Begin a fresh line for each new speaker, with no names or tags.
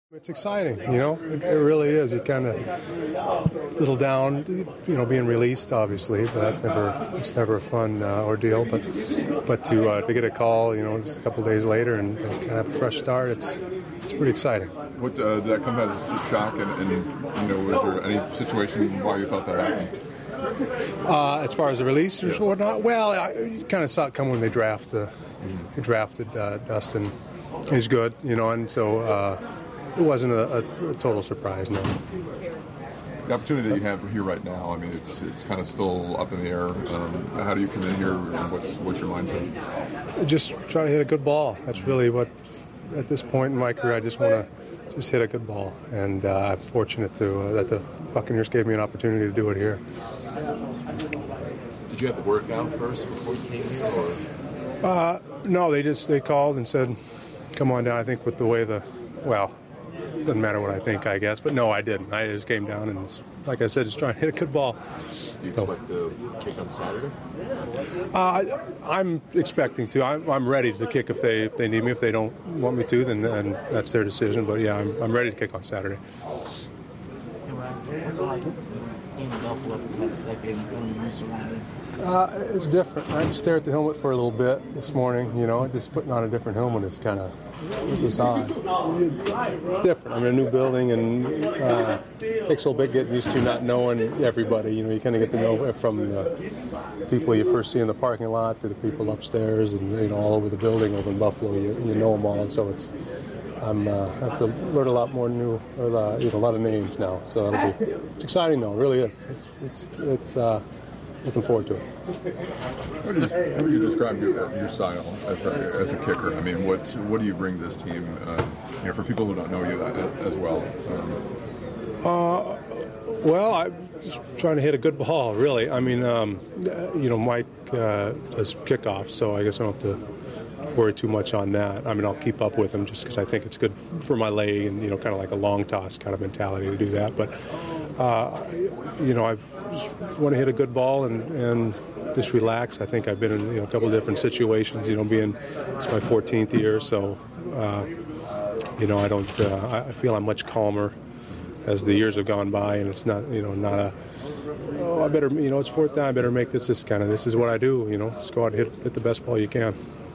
It's exciting, it really is. You kind of a little down, being released, obviously, but it's never a fun ordeal. But to get a call, just a couple days later and kind of have a fresh start, it's pretty exciting.
What did that come as a shock? And was there any situation why you thought that happened?
As far as the release or whatnot, well, you kind of saw it come when they drafted Dustin. He's good, and so. It wasn't a total surprise, no.
The opportunity that you have here right now, it's kind of still up in the air. How do you come in here, and what's your mindset?
Just try to hit a good ball. That's really what, at this point in my career, I just want to just hit a good ball. And I'm fortunate that the Buccaneers gave me an opportunity to do it here.
Did you have to work out first before you came here? Or?
No, they called and said, come on down. I think with the way doesn't matter what I think, I guess. But no, I didn't. I just came down and, like I said, just trying to hit a good ball.
Do you expect to kick on Saturday?
I'm expecting to. I'm ready to kick if they need me. If they don't want me to, then that's their decision. But, yeah, I'm ready to kick on Saturday. It's different. I just stare at the helmet for a little bit this morning. Just putting on a different helmet is kind of odd. It's different. A new building, and it takes a little bit getting used to not knowing everybody. You kind of get to know from the people you first see in the parking lot to the people upstairs, and all over the building over in Buffalo. You know them all, and so I have to learn a lot more new, a lot of names now. So it's exciting, though. It really is. It's looking forward to it.
How would you describe your style as a kicker? What do you bring to this team? For people who don't know you as well.
Well, I'm just trying to hit a good ball, really. Mike does kickoff, so I guess I don't have to worry too much on that. I'll keep up with him just because I think it's good for my leg and, kind of like a long toss kind of mentality to do that. But, I just want to hit a good ball and just relax. I think I've been in a couple of different situations, it's my 14th year. So, I feel I'm much calmer as the years have gone by, and it's not, I better, it's fourth down, I better make this is what I do, just go out and hit the best ball you can.